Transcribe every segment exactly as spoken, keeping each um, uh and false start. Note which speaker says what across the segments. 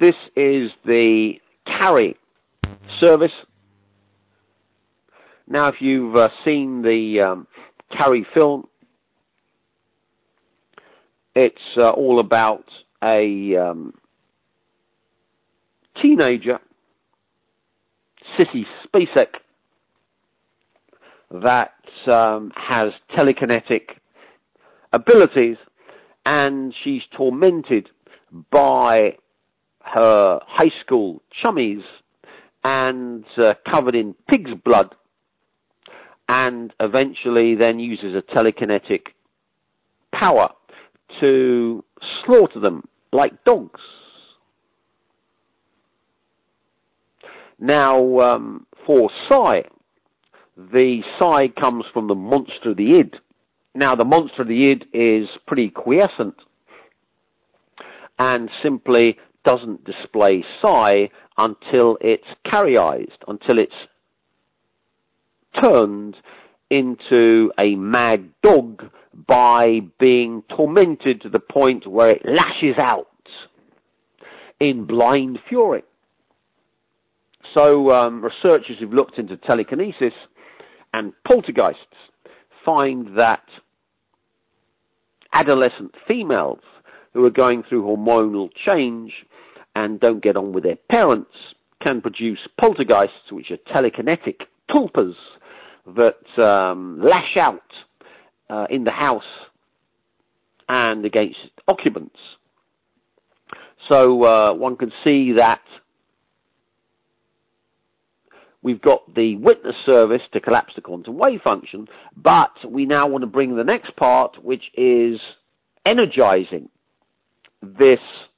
Speaker 1: This is the Carrie service. Now, if you've uh, seen the um, Carrie film, it's uh, all about a um, teenager, Sissy Spacek, that um, has telekinetic abilities, and she's tormented by her high school chummies and uh, covered in pig's blood, and eventually then uses a telekinetic power to slaughter them like dogs. Now, um, for Psi, the Psi comes from the monster of the id. Now, the monster of the id is pretty quiescent and simply doesn't display Psi until it's carryized, until it's turned into a mad dog by being tormented to the point where it lashes out in blind fury. So um, researchers who've looked into telekinesis and poltergeists find that adolescent females who are going through hormonal change and don't get on with their parents can produce poltergeists, which are telekinetic tulpas that um, lash out uh, in the house and against occupants. So uh, one can see that we've got the witness service to collapse the quantum wave function, but we now want to bring the next part, which is energizing this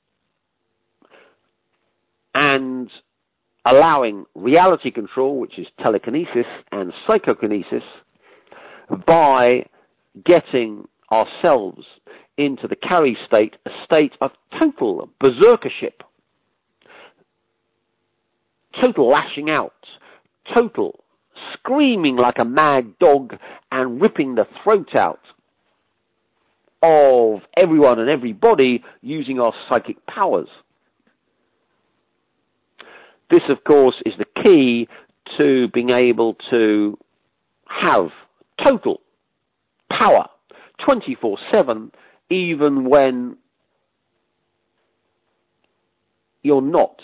Speaker 1: and allowing reality control, which is telekinesis and psychokinesis, by getting ourselves into the Carrie state, a state of total berserkership, total lashing out, total screaming like a mad dog and ripping the throat out of everyone and everybody using our psychic powers. This, of course, is the key to being able to have total power twenty-four seven, even when you're not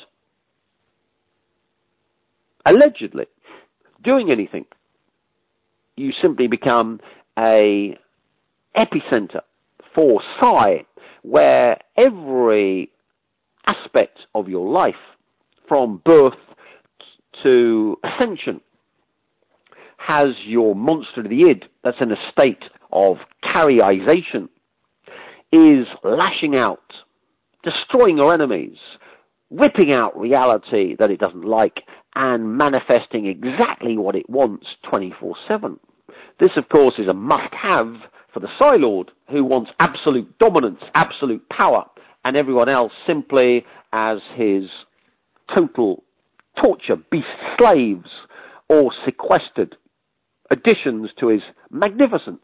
Speaker 1: allegedly doing anything. You simply become a epicenter for Psi, where every aspect of your life, from birth to ascension, has your monster of the id that's in a state of carryization, is lashing out, destroying your enemies, whipping out reality that it doesn't like, and manifesting exactly what it wants twenty-four seven. This, of course, is a must-have for the Psi Lord, who wants absolute dominance, absolute power, and everyone else simply as his total torture beast slaves or sequestered additions to his magnificence.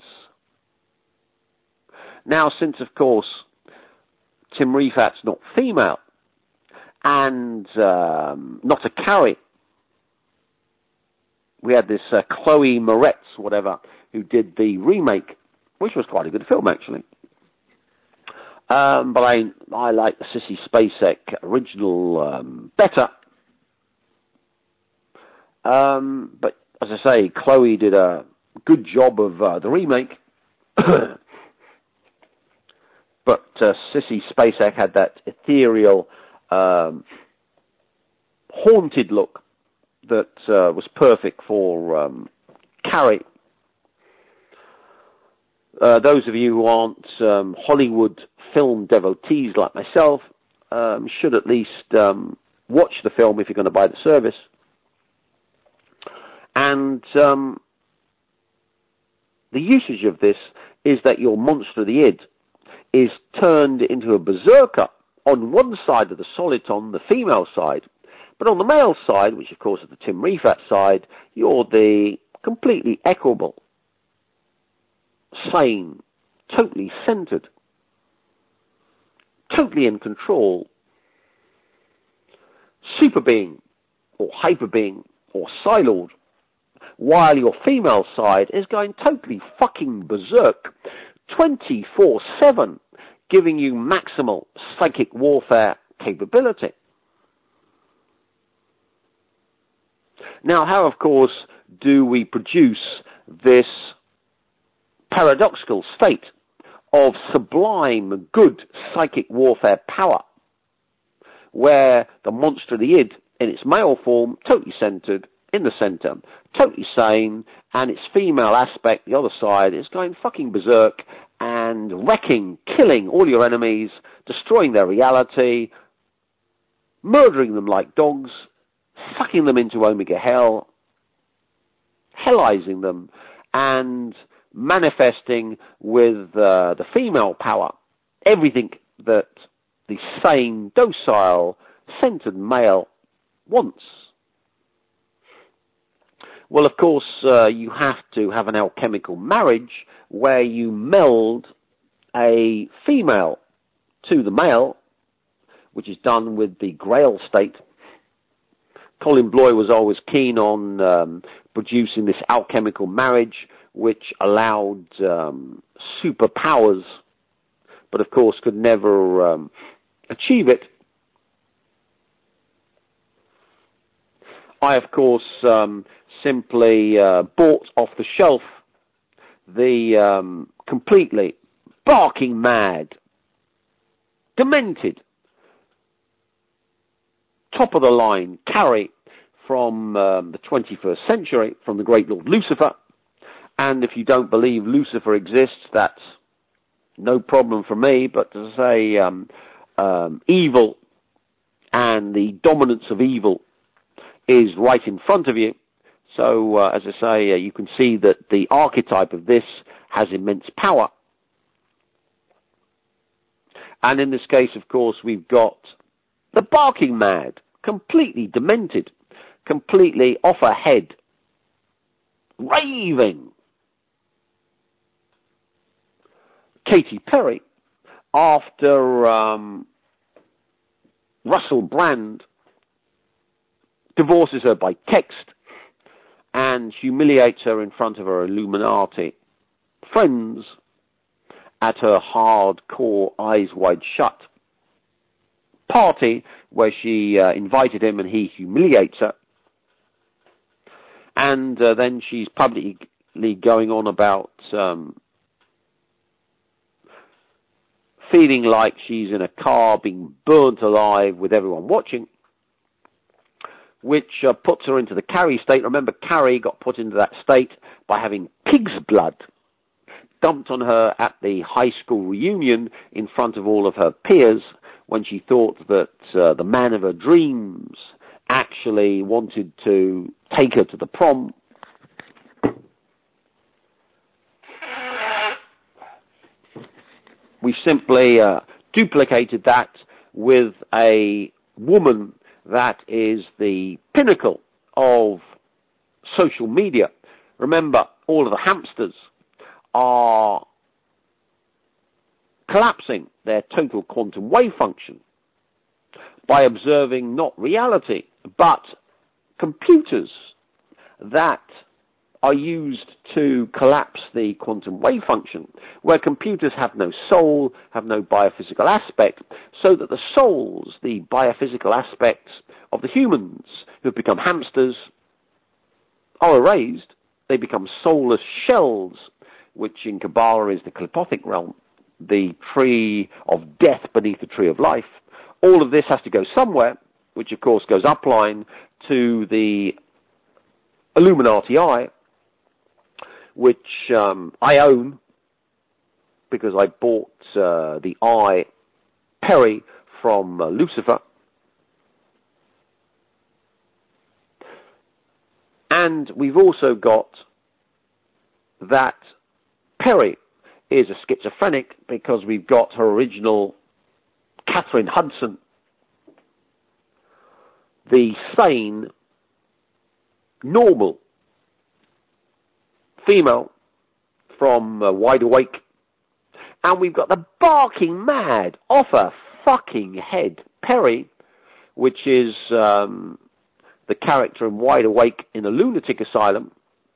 Speaker 1: Now, since, of course, Tim Rifat's not female and um, not a Carrie, we had this uh, Chloe Moretz, whatever, who did the remake, which was quite a good film, actually. Um, but I I like the Sissy Spacek original um, better. Um, but as I say, Chloe did a good job of uh, the remake. But uh, Sissy Spacek had that ethereal, um, haunted look that uh, was perfect for um, Carrie. Uh, those of you who aren't um, Hollywood film devotees like myself um, should at least um, watch the film if you're going to buy the service. And um, the usage of this is that your monster of the id is turned into a berserker on one side of the soliton, the female side, but on the male side, which of course is the Tim Rifat side, you're the completely equable, sane, totally centered, totally in control super being, or hyper being, or Psylord, while your female side is going totally fucking berserk, twenty-four seven, giving you maximal psychic warfare capability. Now, how, of course, do we produce this paradoxical state of sublime, good psychic warfare power, where the monster of the id, in its male form, totally centered, in the center, totally sane, and its female aspect, the other side, is going fucking berserk and wrecking, killing all your enemies, destroying their reality, murdering them like dogs, sucking them into Omega Hell, hellizing them, and manifesting with uh, the female power everything that the sane, docile, centered male wants. Well, of course, uh, you have to have an alchemical marriage where you meld a female to the male, which is done with the Grail state. Colin Bloy was always keen on um, producing this alchemical marriage, which allowed um, superpowers, but of course could never um, achieve it. I, of course, um, simply uh, bought off the shelf the um, completely barking mad, demented, top of the line Carrie from um, the twenty-first century, from the great Lord Lucifer. And if you don't believe Lucifer exists, that's no problem for me, but to say um, um, evil and the dominance of evil is right in front of you. So, uh, as I say, uh, you can see that the archetype of this has immense power. And in this case, of course, we've got the barking mad, completely demented, completely off her head, raving Katy Perry after um, Russell Brand divorces her by text and humiliates her in front of her Illuminati friends at her hardcore Eyes Wide Shut party, where she uh, invited him and he humiliates her. And uh, then she's publicly going on about um, feeling like she's in a car being burnt alive with everyone watching, which uh, puts her into the Carrie state. Remember, Carrie got put into that state by having pig's blood dumped on her at the high school reunion in front of all of her peers, when she thought that uh, the man of her dreams actually wanted to take her to the prom. We simply uh, duplicated that with a woman that is the pinnacle of social media. Remember, all of the hamsters are collapsing their total quantum wave function by observing not reality, but computers that are used to collapse the quantum wave function, where computers have no soul, have no biophysical aspect, so that the souls, the biophysical aspects of the humans who have become hamsters, are erased. They become soulless shells, which in Kabbalah is the Klipothic realm, the tree of death beneath the tree of life. All of this has to go somewhere, which of course goes upline to the Illuminati Eye, which um, I own because I bought uh, the Eye Perry from uh, Lucifer. And we've also got that Perry is a schizophrenic because we've got her original Catherine Hudson, the sane, normal female from uh, Wide Awake, and we've got the barking mad off her fucking head Perry, which is um, the character in Wide Awake in a lunatic asylum,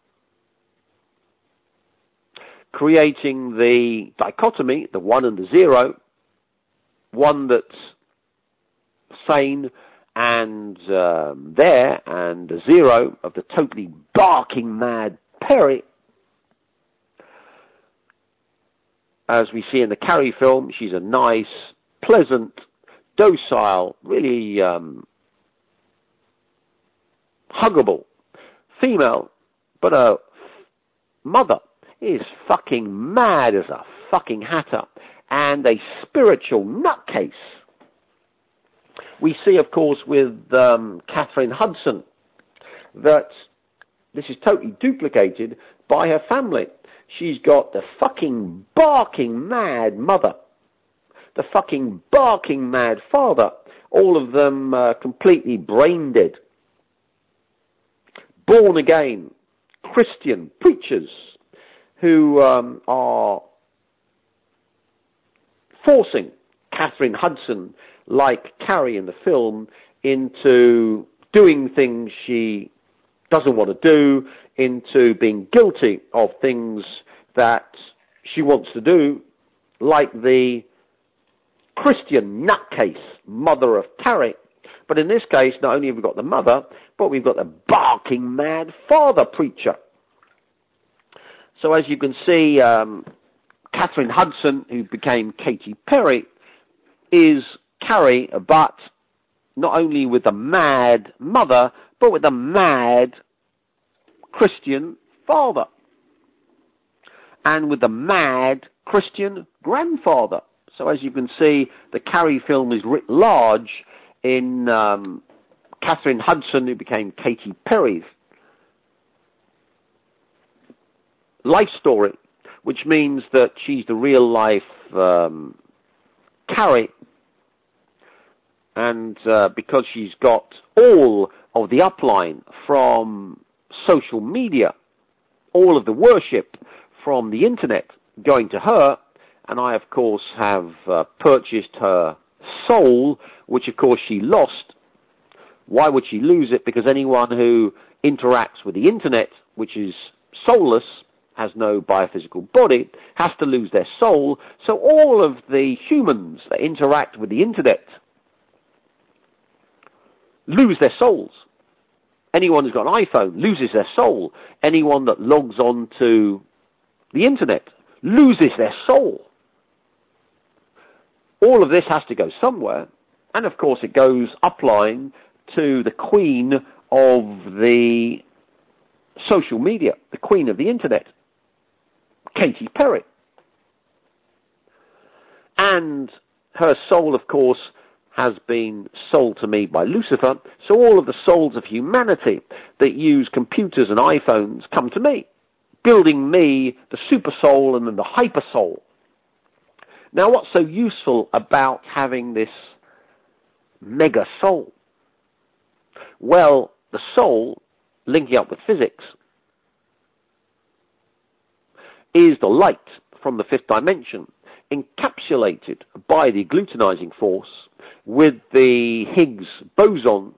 Speaker 1: creating the dichotomy, the one and the zero, one that's sane and um, there, and the zero of the totally barking mad Perry. As we see in the Carrie film, she's a nice, pleasant, docile, really um, huggable female, but her mother is fucking mad as a fucking hatter and a spiritual nutcase. We see, of course, with um, Catherine Hudson that this is totally duplicated by her family. She's got the fucking barking mad mother, the fucking barking mad father, all of them uh, completely brain dead, born again Christian preachers who um, are forcing Catherine Hudson, like Carrie in the film, into doing things she doesn't want to do, into being guilty of things that she wants to do, like the Christian nutcase mother of Carrie. But in this case, not only have we got the mother, but we've got the barking mad father preacher. So as you can see, um, Catherine Hudson, who became Katy Perry, is Carrie, but not only with the mad mother, but with the mad Christian father. And with the mad Christian grandfather. So as you can see, the Carrie film is writ large in um, Catherine Hudson, who became Katy Perry's life story, which means that she's the real life um, Carrie. And uh, because she's got all of the upline from social media, all of the worship from the internet going to her, and I, of course, have uh, purchased her soul, which, of course, she lost. Why would she lose it? Because anyone who interacts with the internet, which is soulless, has no biophysical body, has to lose their soul. So all of the humans that interact with the internet lose their souls. Anyone who's got an iPhone loses their soul. Anyone that logs on to the internet loses their soul. All of this has to go somewhere. And of course it goes upline to the queen of the social media, the queen of the internet, Katy Perry. And her soul, of course, has been sold to me by Lucifer. So all of the souls of humanity that use computers and iPhones come to me, building me the super soul and then the hyper soul. Now, what's so useful about having this mega soul? Well, the soul, linking up with physics, is the light from the fifth dimension, encapsulated by the agglutinizing force with the Higgs boson,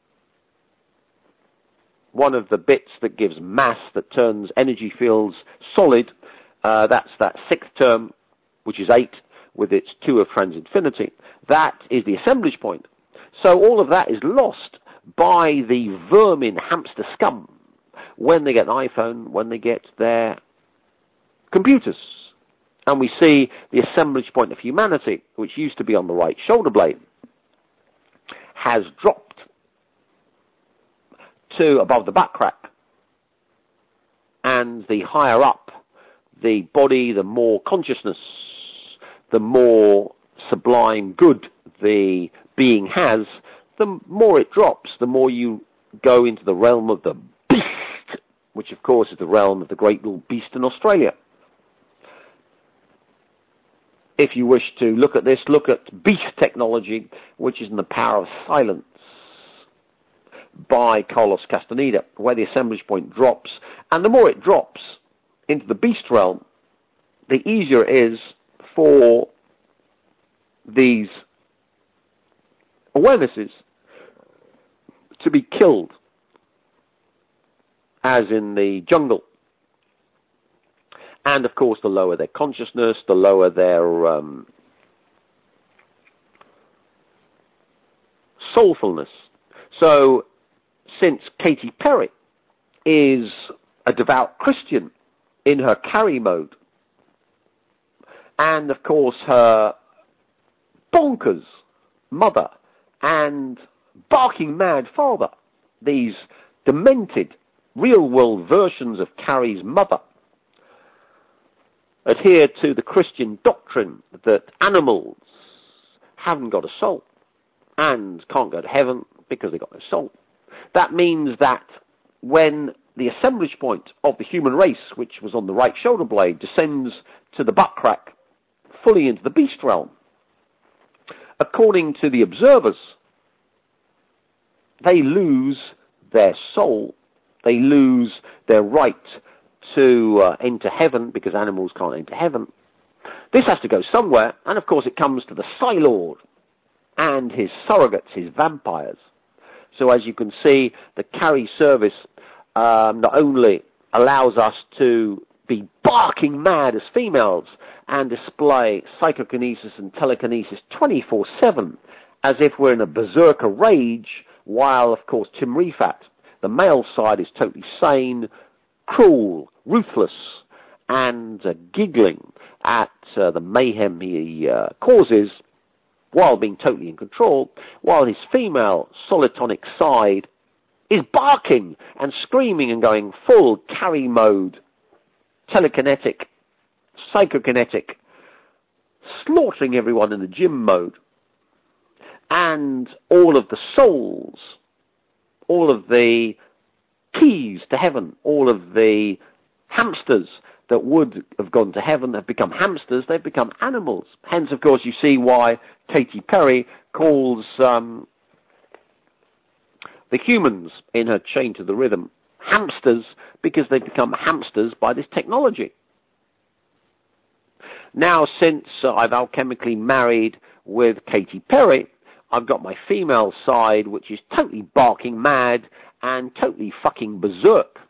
Speaker 1: one of the bits that gives mass, that turns energy fields solid. Uh, that's that sixth term, which is eight, with its two of transinfinity. That is the assemblage point. So all of that is lost by the vermin hamster scum when they get an iPhone, when they get their computers. And we see the assemblage point of humanity, which used to be on the right shoulder blade, has dropped to above the back crack. And the higher up the body, the more consciousness, the more sublime good the being has, the more it drops, the more you go into the realm of the beast, which of course is the realm of the great little beast in Australia. If you wish to look at this, look at beast technology, which is in the power of silence by Carlos Castaneda, where the assemblage point drops. And the more it drops into the beast realm, the easier it is for these awarenesses to be killed, as in the jungle. And, of course, the lower their consciousness, the lower their um, soulfulness. So, since Katy Perry is a devout Christian in her carry mode, and, of course, her bonkers mother and barking mad father, these demented, real-world versions of Carrie's mother, adhere to the Christian doctrine that animals haven't got a soul and can't go to heaven because they've got no soul. That means that when the assemblage point of the human race, which was on the right shoulder blade, descends to the butt crack, fully into the beast realm, according to the observers, they lose their soul, they lose their right to uh, enter heaven, because animals can't enter heaven. This has to go somewhere, and of course it comes to the Psylord and his surrogates, his vampires. So as you can see, the carry service um, not only allows us to be barking mad as females and display psychokinesis and telekinesis twenty-four seven, as if we're in a berserker rage, while, of course, Tim Refat, the male side, is totally sane, cruel, ruthless, and uh, giggling at uh, the mayhem he uh, causes, while being totally in control, while his female solitonic side is barking and screaming and going full carry mode, telekinetic, psychokinetic, slaughtering everyone in the gym mode. And all of the souls, all of the keys to heaven, all of the hamsters that would have gone to heaven have become hamsters, they've become animals. Hence, of course, you see why Katy Perry calls um, the humans in her Chain to the Rhythm hamsters, because they've become hamsters by this technology. Now, since uh, I've alchemically married with Katy Perry, I've got my female side, which is totally barking mad and totally fucking berserk.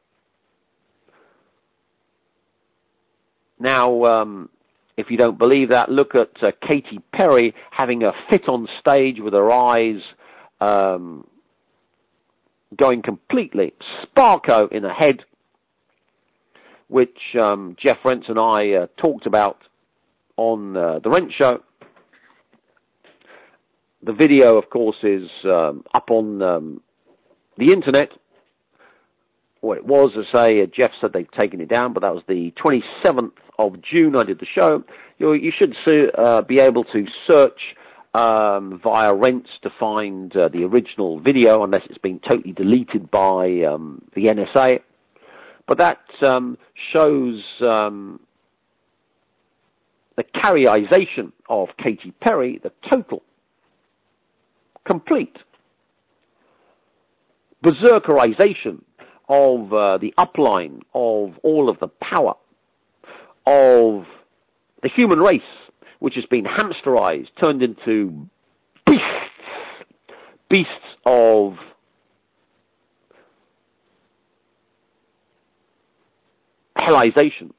Speaker 1: Now, um, if you don't believe that, look at uh, Katy Perry having a fit on stage with her eyes um, going completely sparko in her head, which um, Jeff Rentz and I uh, talked about on uh, The Rent Show. The video, of course, is um, up on um, the internet. Well, it was, as I say, uh, Jeff said they've taken it down, but that was the twenty-seventh of June I did the show. You, you should see, uh, be able to search um, via Rents to find uh, the original video, unless it's been totally deleted by um, the N S A. But that um, shows um, the carryization of Katy Perry, the total, complete berserkerization of uh, the upline of all of the power of the human race, which has been hamsterized, turned into beasts, beasts of hellization,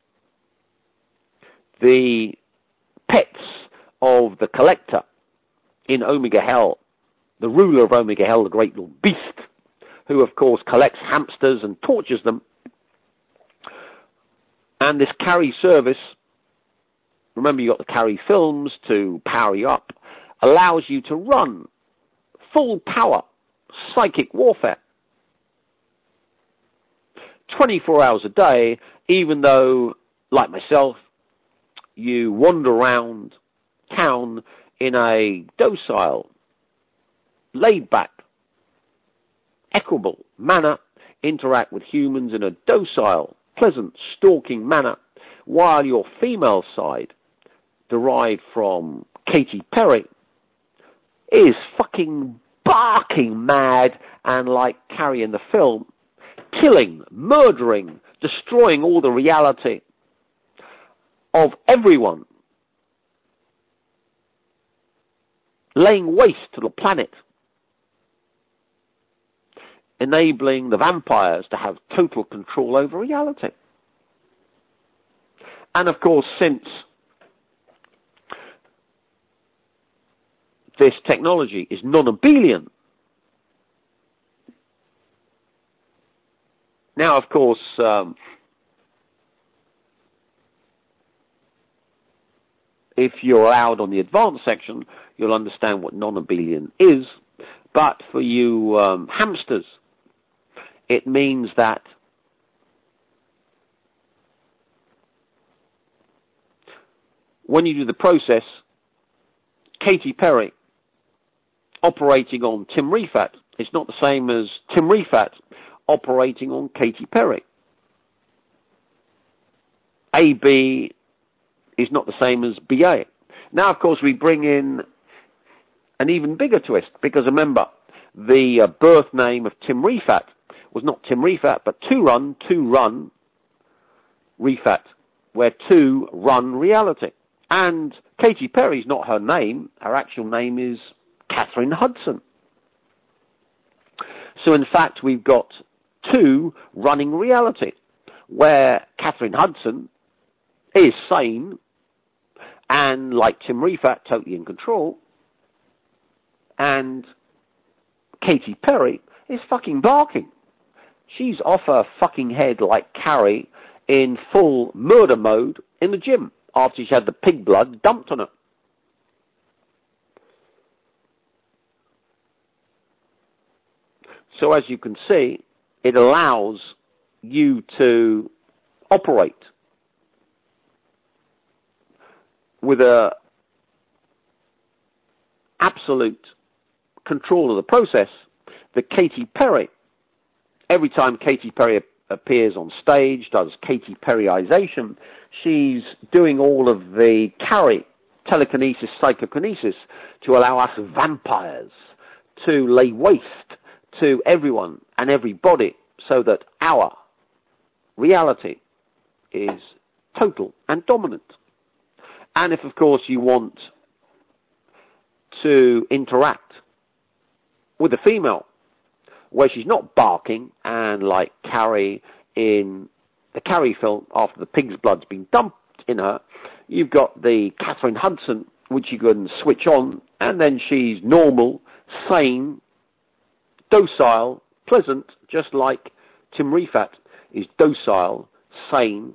Speaker 1: the pets of the collector in Omega Hell, the ruler of Omega Hell, the great little beast, who, of course, collects hamsters and tortures them. And this carry service, remember you've got the carry films to power you up, allows you to run full power psychic warfare twenty-four hours a day, even though, like myself, you wander around town in a docile, laid-back, equable manner, interact with humans in a docile, pleasant, stalking manner, while your female side, derived from Katy Perry, is fucking barking mad and like Carrie in the film, killing, murdering, destroying all the reality of everyone, laying waste to the planet, enabling the vampires to have total control over reality. And of course, since this technology is non-abelian, now of course, um, if you're allowed on the advanced section, you'll understand what non-abelian is. But for you um, hamsters, it means that when you do the process, Katy Perry operating on Tim Refat is not the same as Tim Refat operating on Katy Perry. A B is not the same as B A. Now, of course, we bring in an even bigger twist, because remember, the uh, birth name of Tim Refat was not Tim Refat, but Two Run, Two Run Refat, where two run reality. And Katy Perry's not her name. Her actual name is Catherine Hudson. So, in fact, we've got two running reality, where Catherine Hudson is sane and, like Tim Refat, totally in control, and Katy Perry is fucking barking. She's off her fucking head like Carrie in full murder mode in the gym after she's had the pig blood dumped on her. So as you can see, it allows you to operate with a absolute control of the process that Katy Perry, every time Katy Perry appears on stage, does Katy Perryization, she's doing all of the carry, telekinesis, psychokinesis, to allow us vampires to lay waste to everyone and everybody, so that our reality is total and dominant. And if, of course, you want to interact with a female where she's not barking, and like Carrie in the Carrie film, after the pig's blood's been dumped in her, you've got the Catherine Hudson, which you can switch on, and then she's normal, sane, docile, pleasant, just like Tim Refat is docile, sane,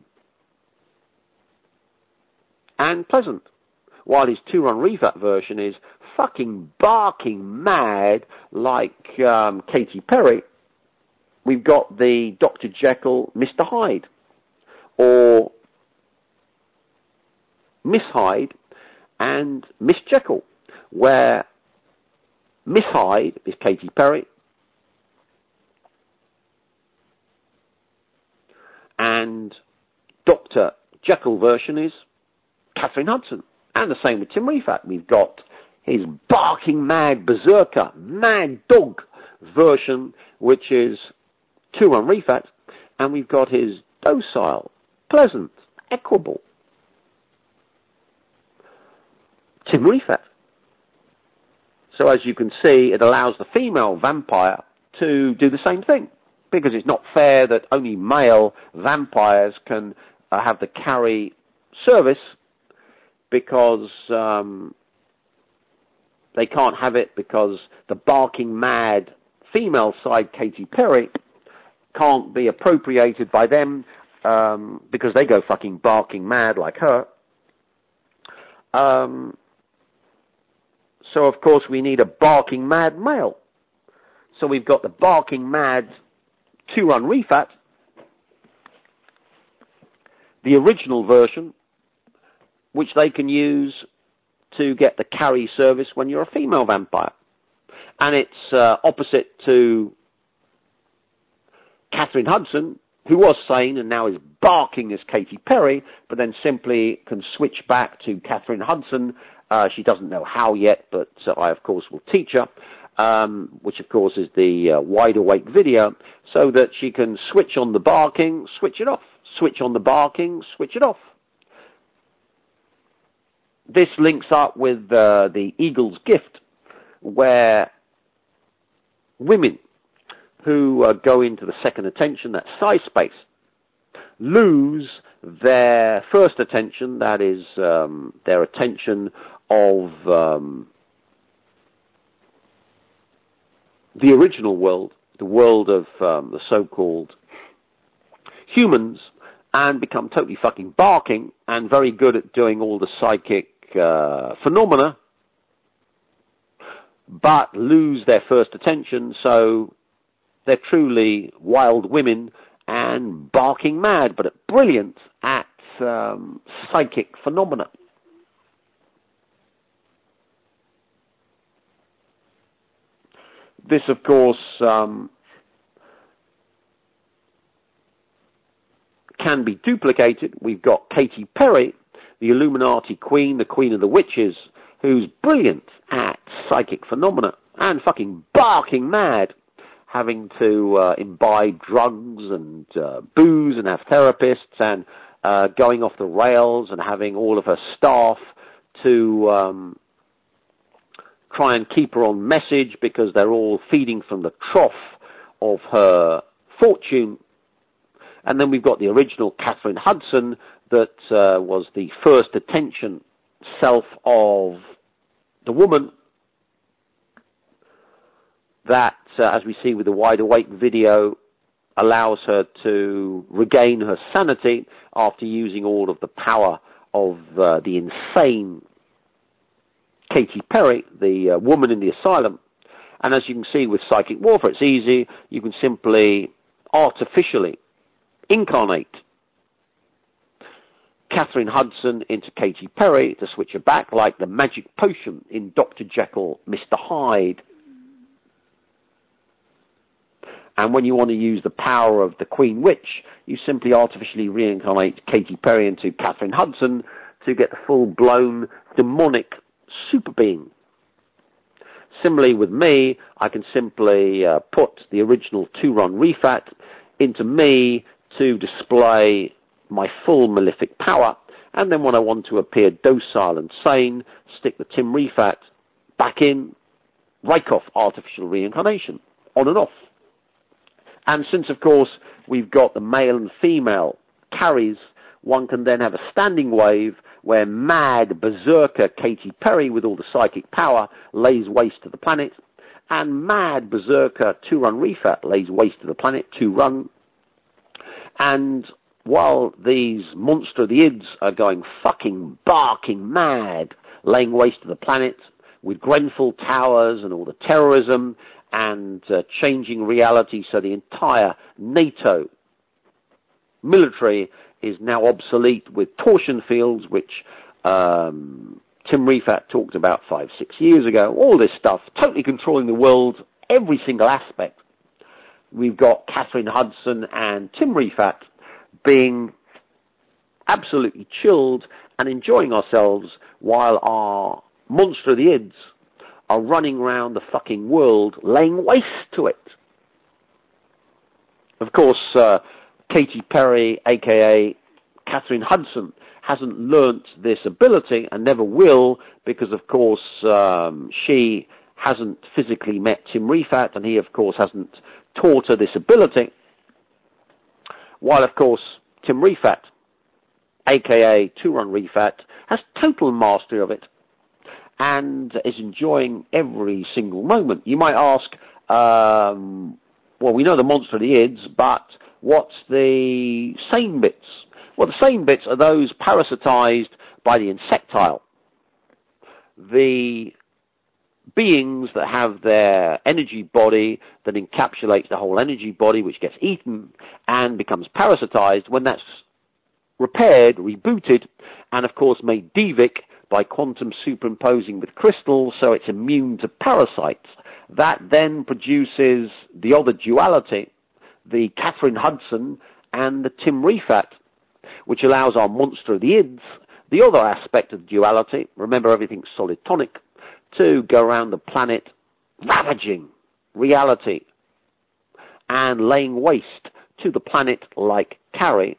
Speaker 1: and pleasant. While his Two-Run Refat version is fucking barking mad like um, Katy Perry, we've got the Doctor Jekyll, Mister Hyde, or Miss Hyde and Miss Jekyll, where Miss Hyde is Katy Perry and Doctor Jekyll version is Catherine Hudson. And the same with Tim Refat. We've got his barking mad berserker, mad dog version, which is Two-Run Refat, and we've got his docile, pleasant, equable Tim Refat. So as you can see, it allows the female vampire to do the same thing, because it's not fair that only male vampires can uh, have the carry service, because um, they can't have it because the barking mad female side, Katy Perry, can't be appropriated by them um, because they go fucking barking mad like her. Um, so, of course, we need a barking mad male. So we've got the barking mad Two-Run Refat, the original version, which they can use to get the carry service when you're a female vampire. And it's uh, opposite to Catherine Hudson, who was sane and now is barking as Katy Perry, but then simply can switch back to Catherine Hudson. Uh, she doesn't know how yet, but uh, I, of course, will teach her, um, which, of course, is the uh, Wide Awake video, so that she can switch on the barking, switch it off. Switch on the barking, switch it off. This links up with uh, the Eagle's Gift, where women who uh, go into the second attention, that psi space, lose their first attention, that is um, their attention of um, the original world, the world of um, the so-called humans, and become totally fucking barking and very good at doing all the psychic uh, phenomena, but lose their first attention, so they're truly wild women and barking mad, but brilliant at um, psychic phenomena. This, of course, um, can be duplicated. We've got Katy Perry, the Illuminati queen, the queen of the witches, who's brilliant at psychic phenomena and fucking barking mad, having to uh, imbibe drugs and uh, booze and have therapists, and uh, going off the rails and having all of her staff to um, try and keep her on message because they're all feeding from the trough of her fortune. And then we've got the original Catherine Hudson that uh, was the first attention self of the woman that, uh, as we see with the Wide Awake video, allows her to regain her sanity after using all of the power of uh, the insane Katy Perry, the uh, woman in the asylum. And as you can see with psychic warfare, it's easy. You can simply artificially incarnate Catherine Hudson into Katy Perry to switch her back, like the magic potion in Doctor Jekyll, Mister Hyde. And when you want to use the power of the Queen Witch, you simply artificially reincarnate Katy Perry into Catherine Hudson to get the full-blown demonic super being. Similarly with me, I can simply uh, put the original two-run Refat into me to display my full malefic power, and then when I want to appear docile and sane, stick the Tim Refat back in, rake off artificial reincarnation, on and off. And since, of course, we've got the male and female carries, one can then have a standing wave where mad berserker Katy Perry, with all the psychic power, lays waste to the planet, and mad berserker two-run Refat lays waste to the planet, two-run. And while these monster of the ids are going fucking barking mad, laying waste to the planet with Grenfell Towers and all the terrorism and uh, changing reality, so the entire NATO military is now obsolete with torsion fields, which um, Tim Refat talked about five, six years ago. All this stuff, totally controlling the world, every single aspect. We've got Catherine Hudson and Tim Refat being absolutely chilled and enjoying ourselves while our monster of the ids are running around the fucking world laying waste to it. Of course, uh, Katy Perry, a k a. Catherine Hudson, hasn't learnt this ability and never will because, of course, um, she hasn't physically met Tim Refat, and he, of course, hasn't taught her this ability. While, of course, Tim Refat, a k a. two-run Refat, has total mastery of it and is enjoying every single moment. You might ask, um, well, we know the monster of the ids, but what's the sane bits? Well, the sane bits are those parasitized by the insectile. The beings that have their energy body that encapsulates the whole energy body, which gets eaten and becomes parasitized. When that's repaired, rebooted, and of course made devic by quantum superimposing with crystals, so it's immune to parasites. That then produces the other duality, the Catherine Hudson and the Tim Refat, which allows our monster of the ids, the other aspect of duality, remember everything's solid tonic, to go around the planet ravaging reality and laying waste to the planet like Carrie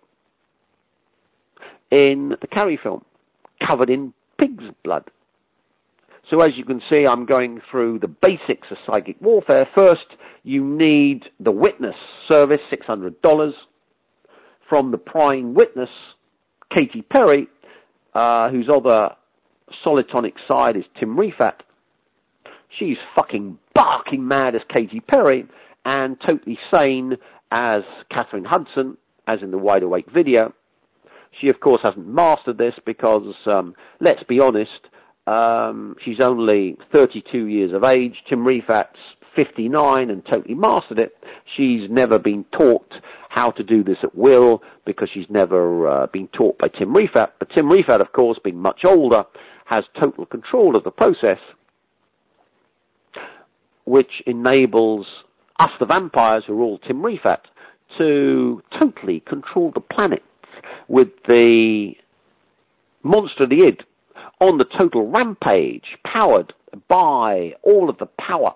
Speaker 1: in the Carrie film, covered in pig's blood. So as you can see, I'm going through the basics of psychic warfare. First, you need the witness service, six hundred dollars, from the prime witness, Katy Perry, uh, whose other solitonic side is Tim Rifaat. She's fucking barking mad as Katy Perry and totally sane as Catherine Hudson, as in the Wide Awake video. She, of course, hasn't mastered this because, um, let's be honest, um, she's only thirty-two years of age. Tim Rifaat's fifty-nine and totally mastered it. She's never been taught how to do this at will because she's never uh, been taught by Tim Rifaat. But Tim Rifaat, of course, being much older, has total control of the process, which enables us, the vampires, who are all Tim Rifaat, to totally control the planet with the monster of the id on the total rampage, powered by all of the power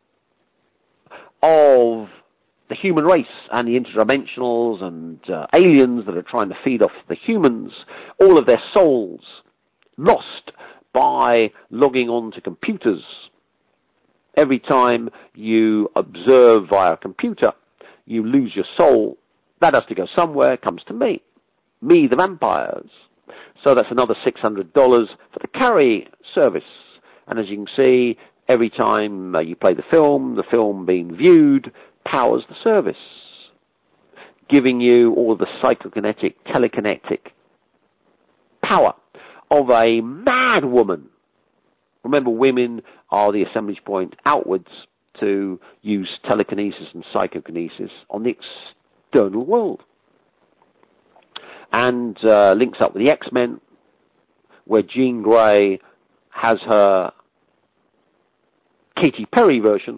Speaker 1: of the human race and the interdimensionals and uh, aliens that are trying to feed off the humans, all of their souls lost by logging on to computers. Every time you observe via a computer, you lose your soul. That has to go somewhere, comes to me. Me, the vampires. So that's another six hundred dollars for the carry service. And as you can see, every time uh, you play the film, the film being viewed powers the service, giving you all the psychokinetic, telekinetic power of a mad woman. Remember, women are the assemblage point outwards to use telekinesis and psychokinesis on the external world. And uh, links up with the X-Men, where Jean Grey has her Katy Perry version,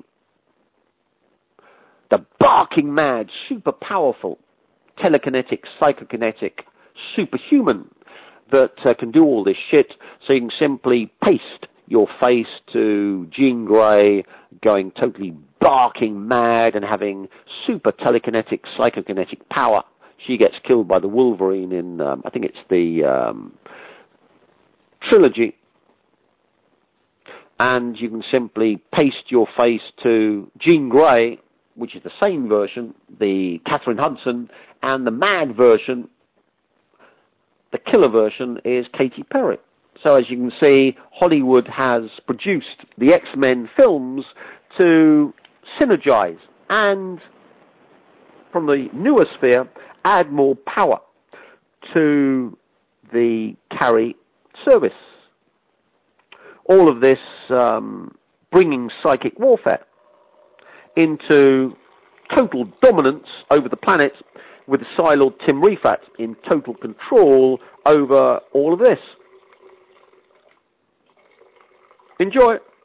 Speaker 1: the barking mad, super powerful, telekinetic, psychokinetic, superhuman that uh, can do all this shit. So you can simply paste your face to Jean Grey going totally barking mad and having super telekinetic, psychokinetic power. She gets killed by the Wolverine in, um, I think it's the um, trilogy. And you can simply paste your face to Jean Grey, which is the same version, the Catherine Hudson, and the mad version, the killer version, is Katy Perry. So as you can see, Hollywood has produced the X-Men films to synergize and, from the newer sphere, add more power to the carry service. All of this um, bringing psychic warfare into total dominance over the planet, with the Psylord Tim Rifaat in total control over all of this. Enjoy.